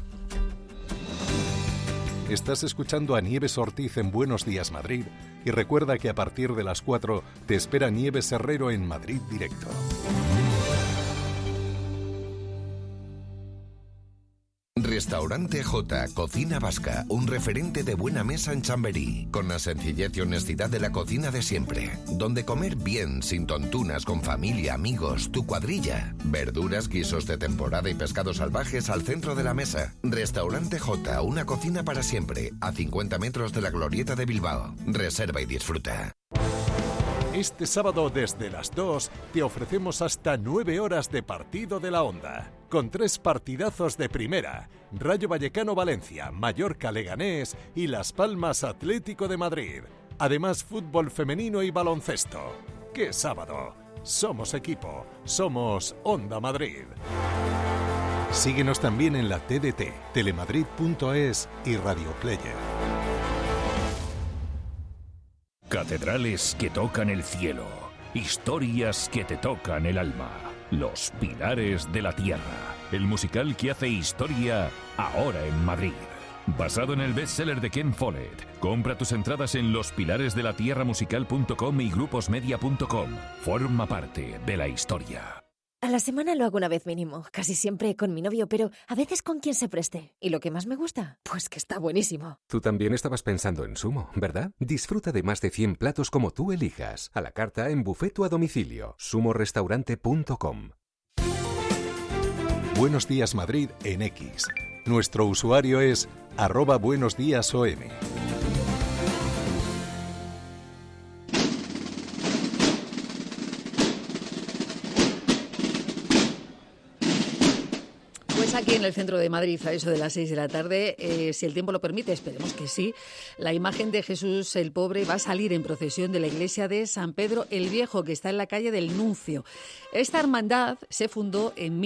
Estás escuchando a Nieves Ortiz en Buenos Días Madrid y recuerda que a partir de las 4 te espera Nieves Herrero en Madrid Directo. Restaurante J, Cocina Vasca, un referente de buena mesa en Chamberí, con la sencillez y honestidad de la cocina de siempre, donde comer bien, sin tontunas, con familia, amigos, tu cuadrilla, verduras, guisos de temporada y pescados salvajes al centro de la mesa. Restaurante J, una cocina para siempre, a 50 metros de la Glorieta de Bilbao. Reserva y disfruta. Este sábado desde las 2 te ofrecemos hasta 9 horas de partido de la Onda, con 3 partidazos de primera: Rayo Vallecano Valencia, Mallorca Leganés y Las Palmas Atlético de Madrid. Además, fútbol femenino y baloncesto. ¡Qué sábado! somos equipo, somos Onda Madrid. Síguenos también en la TDT, telemadrid.es y Radio Player. Catedrales que tocan el cielo, historias que te tocan el alma. Los Pilares de la Tierra, el musical que hace historia ahora en Madrid. Basado en el bestseller de Ken Follett. Compra tus entradas en lospilaresdelatierramusical.com y gruposmedia.com. Forma parte de la historia. A la semana lo hago una vez mínimo, casi siempre con mi novio, pero a veces con quien se preste. ¿Y lo que más me gusta? Pues que está buenísimo. Tú también estabas pensando en Sumo, ¿verdad? Disfruta de más de 100 platos como tú elijas. A la carta, en buffet o a domicilio. sumorestaurante.com. Buenos Días Madrid en X. Nuestro usuario es @buenosdiasom. Pues aquí en el centro de Madrid, a eso de las 6 de la tarde, si el tiempo lo permite, esperemos que sí, la imagen de Jesús el Pobre va a salir en procesión de la iglesia de San Pedro el Viejo, que está en la calle del Nuncio. Esta hermandad se fundó en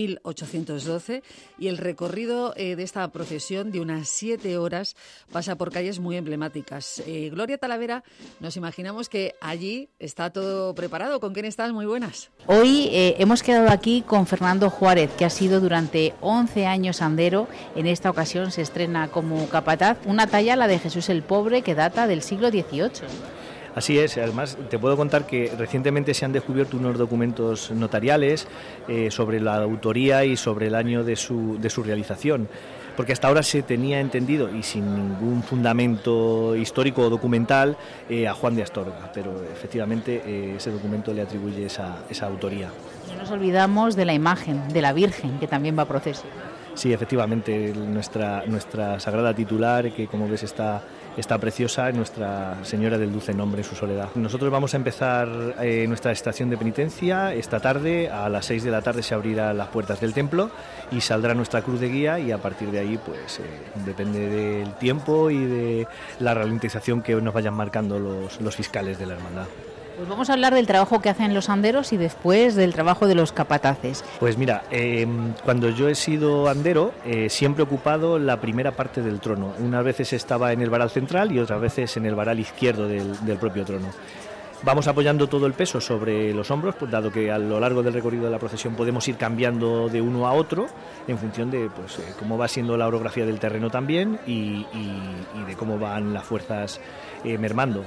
1812 y el recorrido de esta procesión de unas 7 horas pasa por calles muy emblemáticas. Gloria Talavera, nos imaginamos que allí está todo preparado. ¿Con quién estás? Muy buenas. Hoy hemos quedado aquí con Fernando Juárez, que ha sido durante 11 años andero. En esta ocasión se estrena como capataz una talla, la de Jesús el Pobre, que data del siglo XVIII. Así es, además te puedo contar que recientemente se han descubierto unos documentos notariales sobre la autoría y sobre el año de su realización, porque hasta ahora se tenía entendido, y sin ningún fundamento histórico o documental, a Juan de Astorga, pero efectivamente ese documento le atribuye esa autoría. No nos olvidamos de la imagen de la Virgen, que también va a procesión. Sí, efectivamente, nuestra sagrada titular, que como ves está preciosa, Nuestra Señora del Dulce Nombre en su soledad. Nosotros vamos a empezar nuestra estación de penitencia esta tarde. A las 6 de la tarde se abrirán las puertas del templo y saldrá nuestra cruz de guía, y a partir de ahí pues depende del tiempo y de la ralentización que nos vayan marcando los fiscales de la hermandad. Pues vamos a hablar del trabajo que hacen los anderos y después del trabajo de los capataces. Pues mira, cuando yo he sido andero, siempre he ocupado la primera parte del trono. Unas veces estaba en el varal central y otras veces en el varal izquierdo del propio trono. Vamos apoyando todo el peso sobre los hombros, pues dado que a lo largo del recorrido de la procesión podemos ir cambiando de uno a otro en función de cómo va siendo la orografía del terreno también y de cómo van las fuerzas mermando.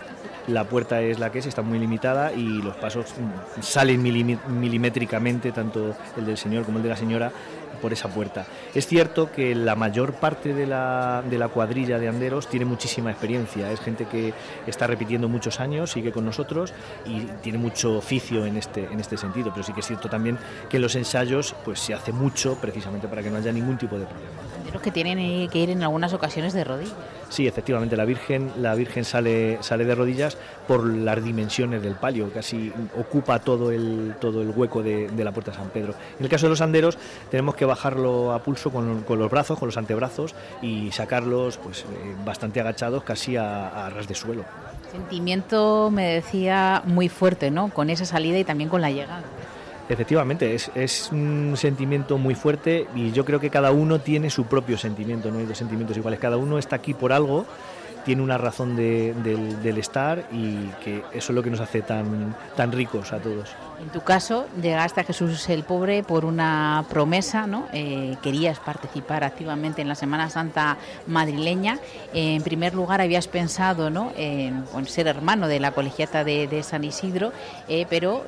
La puerta es la que es, está muy limitada y los pasos salen milimétricamente, tanto el del señor como el de la señora, por esa puerta. Es cierto que la mayor parte de la cuadrilla de anderos tiene muchísima experiencia, es gente que está repitiendo muchos años, sigue con nosotros y tiene mucho oficio en este sentido, pero sí que es cierto también que en los ensayos pues se hace mucho precisamente para que no haya ningún tipo de problema. Anderos que tienen que ir en algunas ocasiones de rodillas. Sí, efectivamente, la Virgen sale de rodillas por las dimensiones del palio, casi ocupa todo el hueco de la puerta de San Pedro. En el caso de los anderos tenemos que bajarlo a pulso con los brazos, con los antebrazos, y sacarlos bastante agachados, casi a ras de suelo. Sentimiento, me decía, muy fuerte, ¿no? Con esa salida y también con la llegada. Efectivamente, es un sentimiento muy fuerte y yo creo que cada uno tiene su propio sentimiento, no hay dos sentimientos iguales, cada uno está aquí por algo, tiene una razón del estar, y que eso es lo que nos hace tan ricos a todos. En tu caso, llegaste a Jesús el Pobre por una promesa, ¿no? Querías participar activamente en la Semana Santa madrileña. En primer lugar, habías pensado, ¿no?, en ser hermano de la colegiata de San Isidro, pero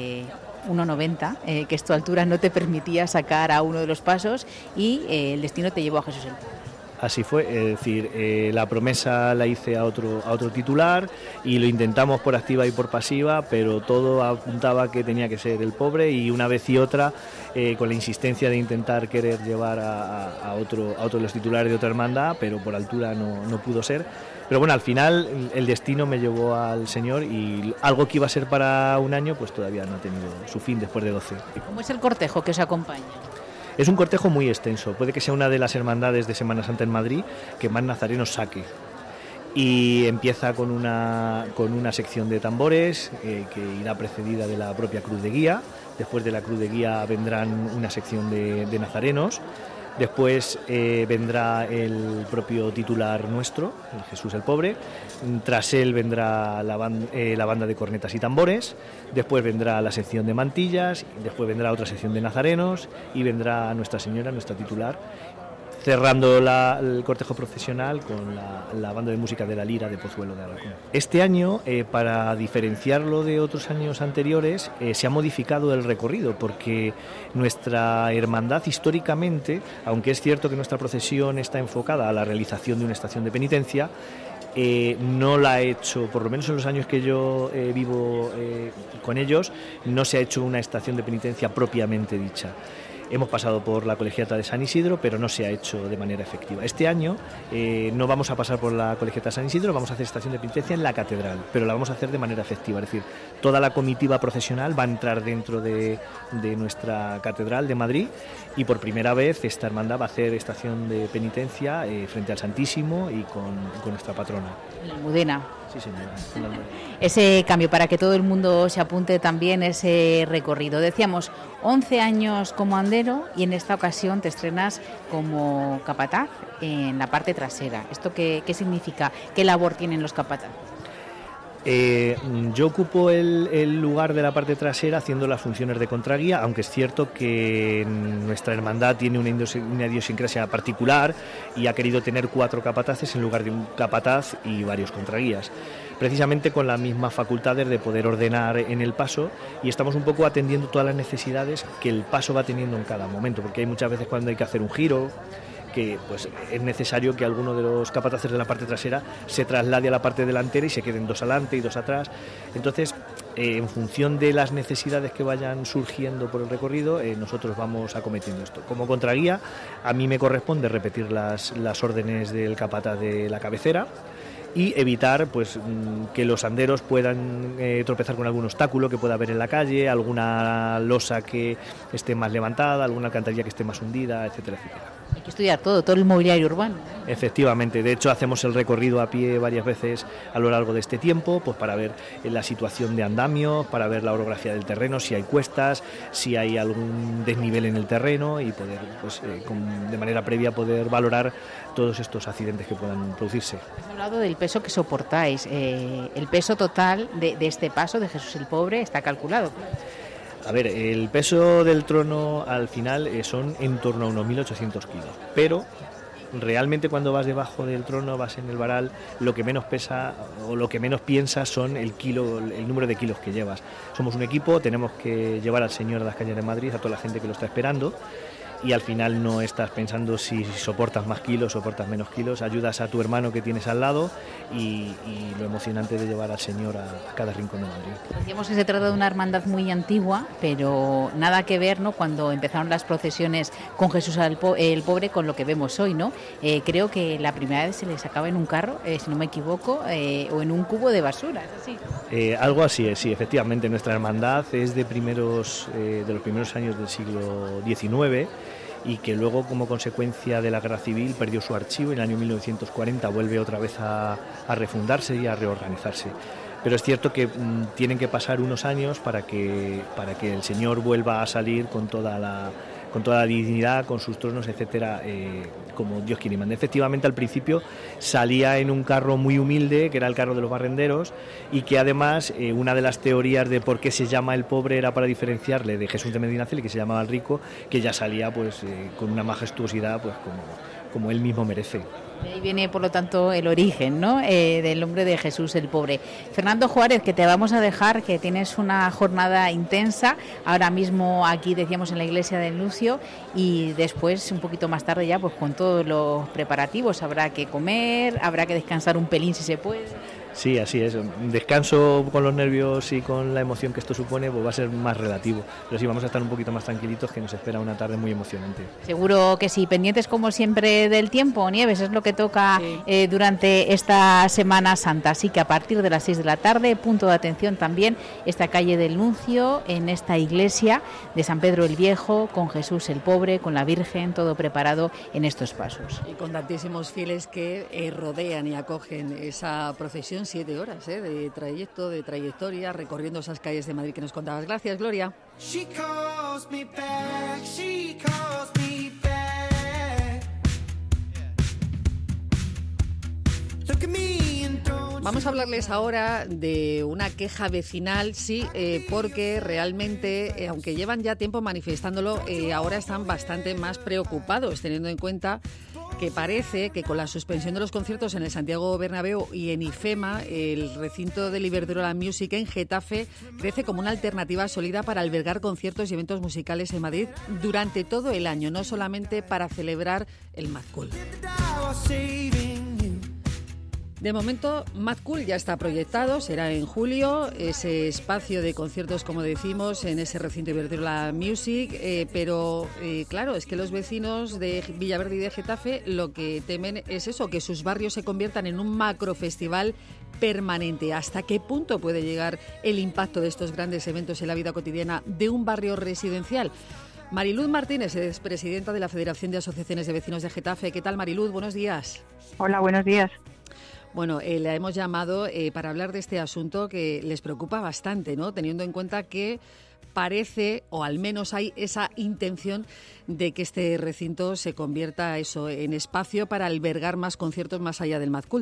1,90, que es tu altura, no te permitía sacar a uno de los pasos, y el destino te llevó a Jesús el Pobre. Así fue, es decir, la promesa la hice a otro titular y lo intentamos por activa y por pasiva, pero todo apuntaba que tenía que ser el Pobre, y una vez y otra, con la insistencia de intentar querer llevar a otro de los titulares de otra hermandad, pero por altura no pudo ser. Pero bueno, al final el destino me llevó al Señor, y algo que iba a ser para un año, pues todavía no ha tenido su fin después de 12. ¿Cómo es el cortejo que os acompaña? Es un cortejo muy extenso, puede que sea una de las hermandades de Semana Santa en Madrid que más nazarenos saque. y empieza con una sección de tambores que irá precedida de la propia cruz de guía. Después de la cruz de guía vendrán una sección de nazarenos. Después vendrá el propio titular nuestro, el Jesús el Pobre. Tras él vendrá la banda de cornetas y tambores. Después vendrá la sección de mantillas. Después vendrá otra sección de nazarenos. Y vendrá Nuestra Señora, nuestra titular, cerrando el cortejo procesional con la banda de música de la Lira de Pozuelo de Alarcón. Este año, para diferenciarlo de otros años anteriores, se ha modificado el recorrido, porque nuestra hermandad históricamente, aunque es cierto que nuestra procesión está enfocada a la realización de una estación de penitencia, no la ha hecho, por lo menos en los años que yo vivo con ellos, no se ha hecho una estación de penitencia propiamente dicha. Hemos pasado por la colegiata de San Isidro, pero no se ha hecho de manera efectiva. Este año no vamos a pasar por la colegiata de San Isidro, vamos a hacer estación de penitencia en la catedral, pero la vamos a hacer de manera efectiva. Es decir, toda la comitiva procesional va a entrar dentro de nuestra catedral de Madrid, y por primera vez esta hermandad va a hacer estación de penitencia frente al Santísimo y con nuestra patrona. La Almudena. Sí, señora. Ese cambio, para que todo el mundo se apunte también ese recorrido. Decíamos, 11 años como andero, y en esta ocasión te estrenas como capataz en la parte trasera. ¿Esto qué significa? ¿Qué labor tienen los capataz? Yo ocupo el lugar de la parte trasera haciendo las funciones de contraguía, aunque es cierto que nuestra hermandad tiene una idiosincrasia particular y ha querido tener 4 capataces en lugar de un capataz y varios contraguías, precisamente con las mismas facultades de poder ordenar en el paso, y estamos un poco atendiendo todas las necesidades que el paso va teniendo en cada momento, porque hay muchas veces cuando hay que hacer un giro, que pues es necesario que alguno de los capataces de la parte trasera se traslade a la parte delantera y se queden 2 adelante y 2 atrás. Entonces, en función de las necesidades que vayan surgiendo por el recorrido, nosotros vamos acometiendo esto. Como contraguía, a mí me corresponde repetir las órdenes del capataz de la cabecera y evitar pues que los anderos puedan tropezar con algún obstáculo que pueda haber en la calle, alguna losa que esté más levantada, alguna alcantarilla que esté más hundida, etcétera, etcétera. Hay que estudiar todo el mobiliario urbano. Efectivamente, de hecho hacemos el recorrido a pie varias veces a lo largo de este tiempo, pues para ver la situación de andamios, para ver la orografía del terreno, si hay cuestas, si hay algún desnivel en el terreno, y poder, pues de manera previa, poder valorar todos estos accidentes que puedan producirse. Has hablado del peso que soportáis. El peso total de este paso de Jesús el Pobre está calculado. A ver, el peso del trono al final son en torno a unos 1.800 kilos, pero realmente cuando vas debajo del trono, vas en el varal, lo que menos pesa o lo que menos piensas son el número de kilos que llevas. Somos un equipo, tenemos que llevar al Señor a las calles de Madrid, a toda la gente que lo está esperando, y al final no estás pensando si soportas más kilos, soportas menos kilos, ayudas a tu hermano que tienes al lado, y lo emocionante de llevar al Señor a cada rincón de Madrid. Decíamos que se trata de una hermandad muy antigua, pero nada que ver, ¿no?, cuando empezaron las procesiones con Jesús el Pobre con lo que vemos hoy, ¿no? Creo que la primera vez se le sacaba en un carro, si no me equivoco, o en un cubo de basura, ¿es así? Algo así es, sí, efectivamente. Nuestra hermandad es de los primeros años del siglo XIX, y que luego, como consecuencia de la guerra civil, perdió su archivo. En el año 1940 vuelve otra vez a refundarse y a reorganizarse. Pero es cierto que tienen que pasar unos años para que el Señor vuelva a salir con toda la dignidad, con sus tronos, etcétera, como Dios quiere y manda. Efectivamente, al principio salía en un carro muy humilde, que era el carro de los barrenderos, y que además una de las teorías de por qué se llama el pobre era para diferenciarle de Jesús de Medinaceli, que se llamaba el rico, que ya salía pues con una majestuosidad pues como él mismo merece. De ahí viene, por lo tanto, el origen, ¿no?, del nombre de Jesús el Pobre. Fernando Juárez, que te vamos a dejar, que tienes una jornada intensa, ahora mismo aquí, decíamos, en la iglesia del Lucio, y después, un poquito más tarde ya, pues con todos los preparativos, habrá que comer, habrá que descansar un pelín si se puede. Sí, así es. Un descanso con los nervios y con la emoción que esto supone pues va a ser más relativo. Pero sí, vamos a estar un poquito más tranquilitos, que nos espera una tarde muy emocionante. Seguro que sí. Pendientes como siempre del tiempo, Nieves, es lo que toca durante esta Semana Santa. Así que a partir de las 6 de la tarde, punto de atención también, esta calle del Nuncio, en esta iglesia de San Pedro el Viejo, con Jesús el Pobre, con la Virgen, todo preparado en estos pasos. Y con tantísimos fieles que rodean y acogen esa procesión, 7 horas de trayecto, de trayectoria, recorriendo esas calles de Madrid que nos contabas. Gracias, Gloria. Vamos a hablarles ahora de una queja vecinal, sí, porque realmente, aunque llevan ya tiempo manifestándolo, ahora están bastante más preocupados, teniendo en cuenta que parece que con la suspensión de los conciertos en el Santiago Bernabéu y en IFEMA, el recinto del Iberdrola Music en Getafe crece como una alternativa sólida para albergar conciertos y eventos musicales en Madrid durante todo el año, no solamente para celebrar el Mad Cool. De momento, Mad Cool ya está proyectado, será en julio, ese espacio de conciertos, como decimos, en ese recinto Iberdrola Music, pero claro, es que los vecinos de Villaverde y de Getafe lo que temen es eso, que sus barrios se conviertan en un macrofestival permanente. ¿Hasta qué punto puede llegar el impacto de estos grandes eventos en la vida cotidiana de un barrio residencial? Mariluz Martínez es presidenta de la Federación de Asociaciones de Vecinos de Getafe. ¿Qué tal, Mariluz? Buenos días. Hola, buenos días. Bueno, la hemos llamado para hablar de este asunto que les preocupa bastante, ¿no? Teniendo en cuenta que parece, o al menos hay esa intención de que este recinto se convierta en espacio para albergar más conciertos más allá del Mad Cool.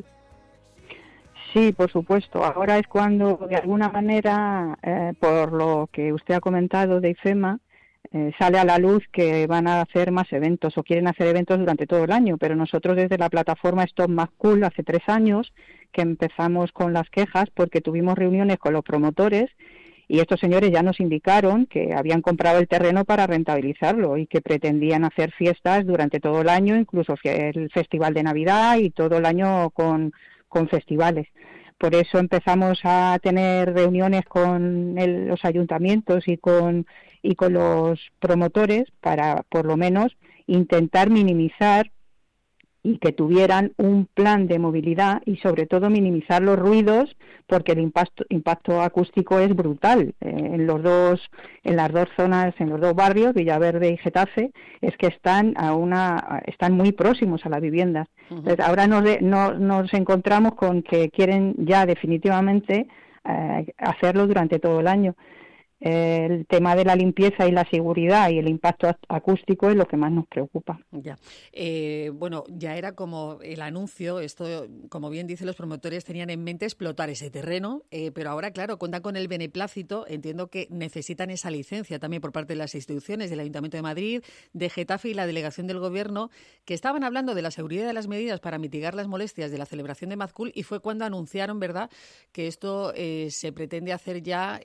Sí, por supuesto. Ahora es cuando, de alguna manera, por lo que usted ha comentado de IFEMA, sale a la luz que van a hacer más eventos o quieren hacer eventos durante todo el año, pero nosotros desde la plataforma Stop Mad Cool hace 3 años que empezamos con las quejas porque tuvimos reuniones con los promotores y estos señores ya nos indicaron que habían comprado el terreno para rentabilizarlo y que pretendían hacer fiestas durante todo el año, incluso el Festival de Navidad y todo el año con festivales. Por eso empezamos a tener reuniones con los ayuntamientos y con los promotores para, por lo menos, intentar minimizar y que tuvieran un plan de movilidad y, sobre todo, minimizar los ruidos, porque el impacto acústico es brutal. En las dos zonas, en los dos barrios, Villaverde y Getafe, es que están muy próximos a las viviendas. Entonces, ahora nos encontramos con que quieren ya definitivamente hacerlo durante todo el año. El tema de la limpieza y la seguridad y el impacto acústico es lo que más nos preocupa. Ya. Bueno, ya era como el anuncio, esto, como bien dicen los promotores, tenían en mente explotar ese terreno, pero ahora, claro, cuentan con el beneplácito, entiendo que necesitan esa licencia también por parte de las instituciones, del Ayuntamiento de Madrid, de Getafe y la delegación del Gobierno, que estaban hablando de la seguridad de las medidas para mitigar las molestias de la celebración de Mad Cool, y fue cuando anunciaron, ¿verdad?, que esto se pretende hacer ya,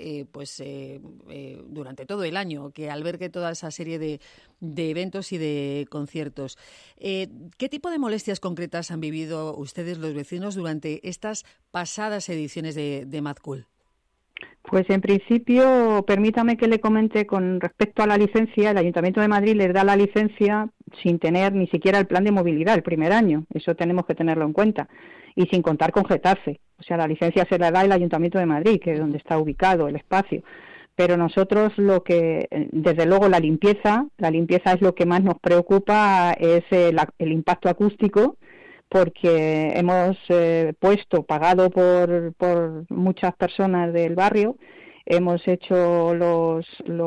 durante todo el año, que albergue toda esa serie de eventos y de conciertos. ¿Qué tipo de molestias concretas han vivido ustedes, los vecinos, durante estas pasadas ediciones de Mad Cool? Pues en principio, permítame que le comente con respecto a la licencia. El Ayuntamiento de Madrid les da la licencia sin tener ni siquiera el plan de movilidad el primer año. Eso tenemos que tenerlo en cuenta. Y sin contar con Getafe. O sea, la licencia se la da el Ayuntamiento de Madrid, que es donde está ubicado el espacio. Pero nosotros desde luego la limpieza es lo que más nos preocupa, es el impacto acústico, porque hemos pagado por muchas personas del barrio, hemos hecho los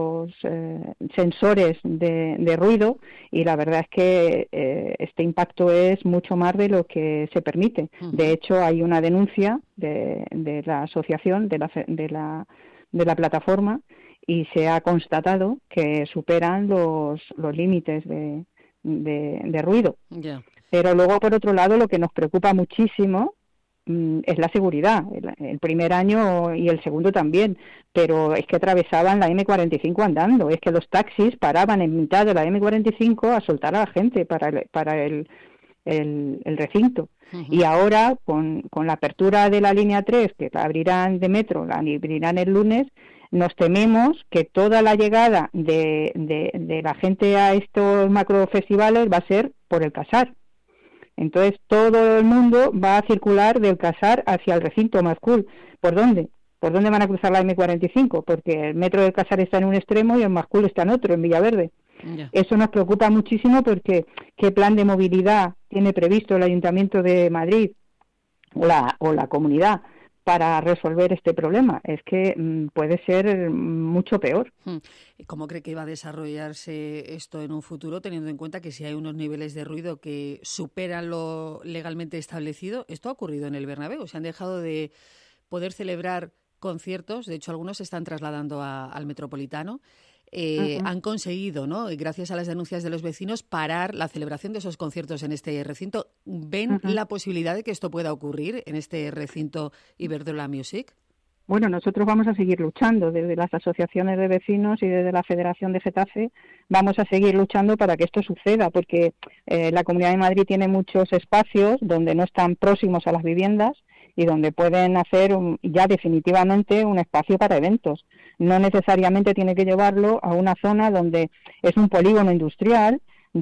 sensores de ruido y la verdad es que este impacto es mucho más de lo que se permite. De hecho, hay una denuncia de la asociación, de la plataforma, y se ha constatado que superan los límites de ruido. Yeah. Pero luego, por otro lado, lo que nos preocupa muchísimo es la seguridad. El primer año y el segundo también, pero es que atravesaban la M45 andando, es que los taxis paraban en mitad de la M45 a soltar a la gente para el recinto. Y ahora, con la apertura de la línea 3, que la abrirán de metro, la abrirán el lunes, nos tememos que toda la llegada de la gente a estos macrofestivales va a ser por el Casar. Entonces todo el mundo va a circular del Casar hacia el recinto Mascul. ¿Por dónde? ¿Por dónde van a cruzar la M45? Porque el metro del Casar está en un extremo y el Mascul está en otro, en Villaverde. Yeah. Eso nos preocupa muchísimo porque ¿qué plan de movilidad tiene previsto el Ayuntamiento de Madrid o la comunidad para resolver este problema? Es que puede ser mucho peor. ¿Cómo cree que va a desarrollarse esto en un futuro, teniendo en cuenta que si hay unos niveles de ruido que superan lo legalmente establecido? Esto ha ocurrido en el Bernabéu. Se han dejado de poder celebrar conciertos. De hecho, algunos se están trasladando al Metropolitano. Han conseguido, ¿no?, gracias a las denuncias de los vecinos, parar la celebración de esos conciertos en este recinto. ¿Ven la posibilidad de que esto pueda ocurrir en este recinto Iberdrola Music? Bueno, nosotros vamos a seguir luchando desde las asociaciones de vecinos y desde la Federación de Getafe. Vamos a seguir luchando para que esto suceda, porque la Comunidad de Madrid tiene muchos espacios donde no están próximos a las viviendas y donde pueden hacer ya definitivamente un espacio para eventos. No necesariamente tiene que llevarlo a una zona donde es un polígono industrial,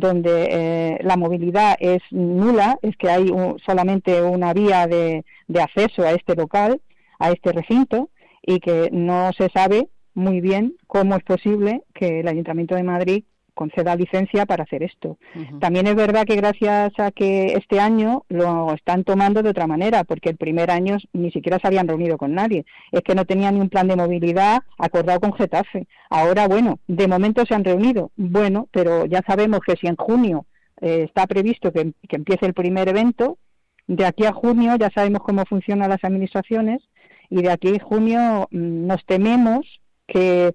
donde la movilidad es nula, es que hay solamente una vía de acceso a este local, a este recinto, y que no se sabe muy bien cómo es posible que el Ayuntamiento de Madrid conceda licencia para hacer esto. También es verdad que gracias a que este año lo están tomando de otra manera, porque el primer año ni siquiera se habían reunido con nadie, es que no tenían ni un plan de movilidad acordado con Getafe. Ahora, bueno, de momento se han reunido, bueno, pero ya sabemos que si en junio está previsto que empiece el primer evento, de aquí a junio ya sabemos cómo funcionan las administraciones, y de aquí a junio nos tememos que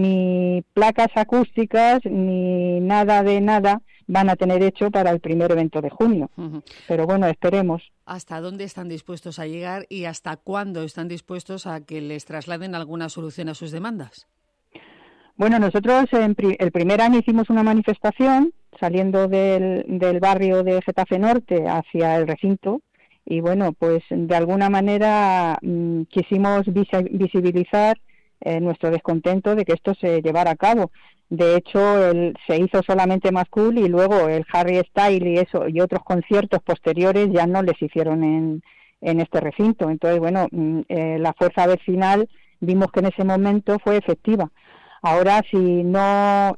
ni placas acústicas ni nada de nada van a tener hecho para el primer evento de junio. Pero bueno, esperemos. ¿Hasta dónde están dispuestos a llegar y hasta cuándo están dispuestos a que les trasladen alguna solución a sus demandas? Bueno, nosotros el primer año hicimos una manifestación saliendo del barrio de Getafe Norte hacia el recinto. Y bueno, pues de alguna manera quisimos visibilizar nuestro descontento de que esto se llevara a cabo. De hecho, se hizo solamente Mascul y luego el Harry Styles y otros conciertos posteriores ya no les hicieron en este recinto. Entonces, bueno, la fuerza vecinal vimos que en ese momento fue efectiva. Ahora, si no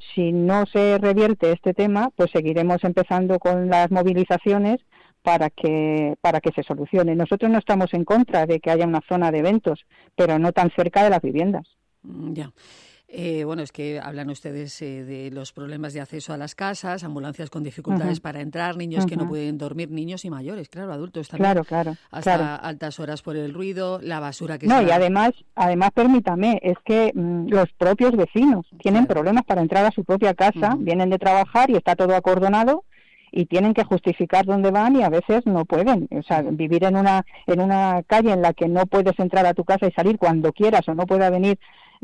se revierte este tema, pues seguiremos empezando con las movilizaciones para que se solucione. Nosotros no estamos en contra de que haya una zona de eventos, pero no tan cerca de las viviendas. Ya. Bueno, es que hablan ustedes de los problemas de acceso a las casas, ambulancias con dificultades para entrar, niños que no pueden dormir, niños y mayores, claro, adultos también. Claro. Hasta altas horas por el ruido, la basura que y además permítame, es que los propios vecinos tienen problemas para entrar a su propia casa, vienen de trabajar y está todo acordonado, y tienen que justificar dónde van y a veces no pueden. O sea, vivir en una calle en la que no puedes entrar a tu casa y salir cuando quieras o no pueda venir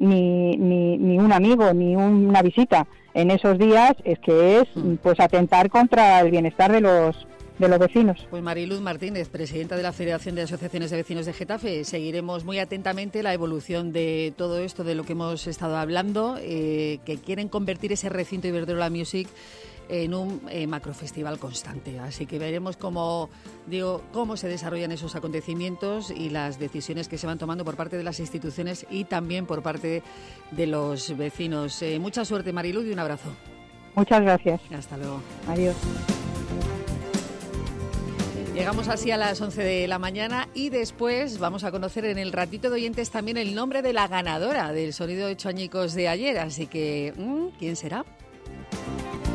ni un amigo ni una visita en esos días es pues atentar contra el bienestar de los vecinos. Pues Mariluz Martínez, presidenta de la Federación de Asociaciones de Vecinos de Getafe, seguiremos muy atentamente la evolución de todo esto, de lo que hemos estado hablando, que quieren convertir ese recinto Iberdrola Music en un macrofestival constante. Así que veremos cómo se desarrollan esos acontecimientos y las decisiones que se van tomando por parte de las instituciones y también por parte de los vecinos. Mucha suerte, Mariluz, y un abrazo. Muchas gracias. Hasta luego. Adiós. Llegamos así a las 11 de la mañana y después vamos a conocer en el ratito de oyentes también el nombre de la ganadora del Sonido 8 añicos de ayer. Así que, ¿quién será?